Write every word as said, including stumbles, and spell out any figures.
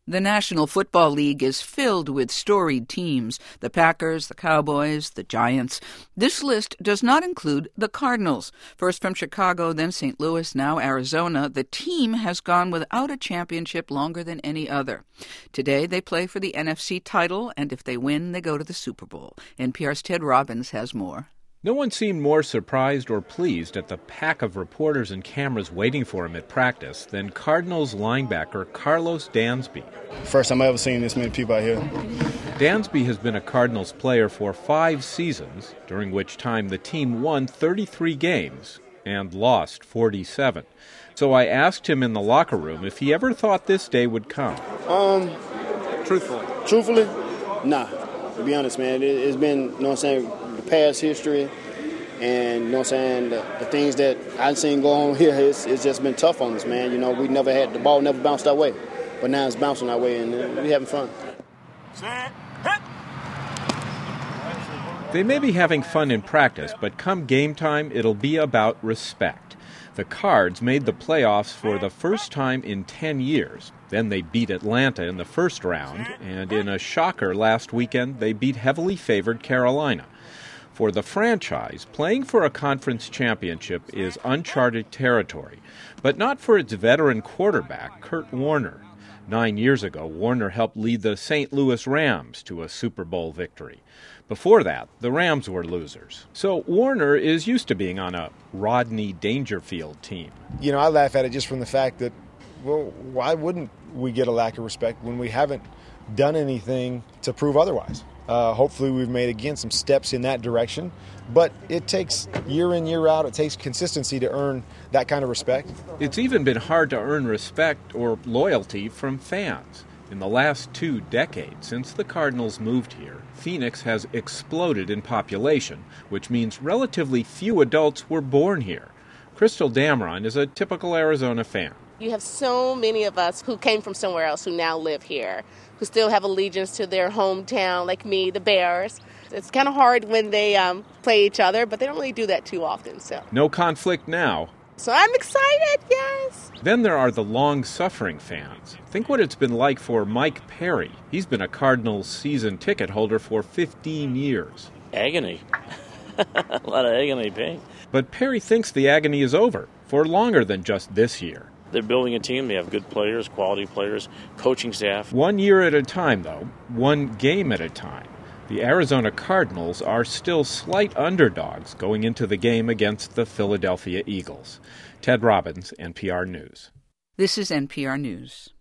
The National Football League is filled with storied teams, the Packers, the Cowboys, the Giants. This list does not include the Cardinals. First from Chicago, then Saint Louis, now Arizona, the team has gone without a championship longer than any other. Today they play for the N F C title, and if they win, they go to the Super Bowl. N P R's Ted Robbins has more. No one seemed more surprised or pleased at the pack of reporters and cameras waiting for him at practice than Cardinals linebacker Carlos Dansby. First time I've ever seen this many people out here. Dansby has been a Cardinals player for five seasons, during which time the team won thirty-three games and lost forty-seven. So I asked him in the locker room if he ever thought this day would come. Um, truthfully. Truthfully? Nah. To be honest, man, it, it's been, you know what I'm saying, the past history, and you know what I'm saying, the, the things that I've seen go on here, it's, it's just been tough on us, man. You know, we never had, the ball never bounced our way, but now it's bouncing our way, and uh, we're having fun. Set, hit. They may be having fun in practice, but come game time, it'll be about respect. The Cards made the playoffs for the first time in ten years. Then they beat Atlanta in the first round, and in a shocker last weekend, they beat heavily favored Carolina. For the franchise, playing for a conference championship is uncharted territory, but not for its veteran quarterback, Kurt Warner. Nine years ago, Warner helped lead the Saint Louis Rams to a Super Bowl victory. Before that, the Rams were losers. So Warner is used to being on a Rodney Dangerfield team. You know, I laugh at it just from the fact that, well, why wouldn't we get a lack of respect when we haven't done anything to prove otherwise? Uh, hopefully we've made, again, some steps in that direction. But it takes year in, year out, it takes consistency to earn that kind of respect. It's even been hard to earn respect or loyalty from fans. In the last two decades, since the Cardinals moved here, Phoenix has exploded in population, which means relatively few adults were born here. Crystal Damron is a typical Arizona fan. You have so many of us who came from somewhere else who now live here, who still have allegiance to their hometown, like me, the Bears. It's kind of hard when they um, play each other, but they don't really do that too often. So no conflict now. So I'm excited, yes. Then there are the long-suffering fans. Think what it's been like for Mike Perry. He's been a Cardinals season ticket holder for fifteen years. Agony. A lot of agony pain. But Perry thinks the agony is over, for longer than just this year. They're building a team. They have good players, quality players, coaching staff. One year at a time, though. One game at a time. The Arizona Cardinals are still slight underdogs going into the game against the Philadelphia Eagles. Ted Robbins, N P R News. This is N P R News.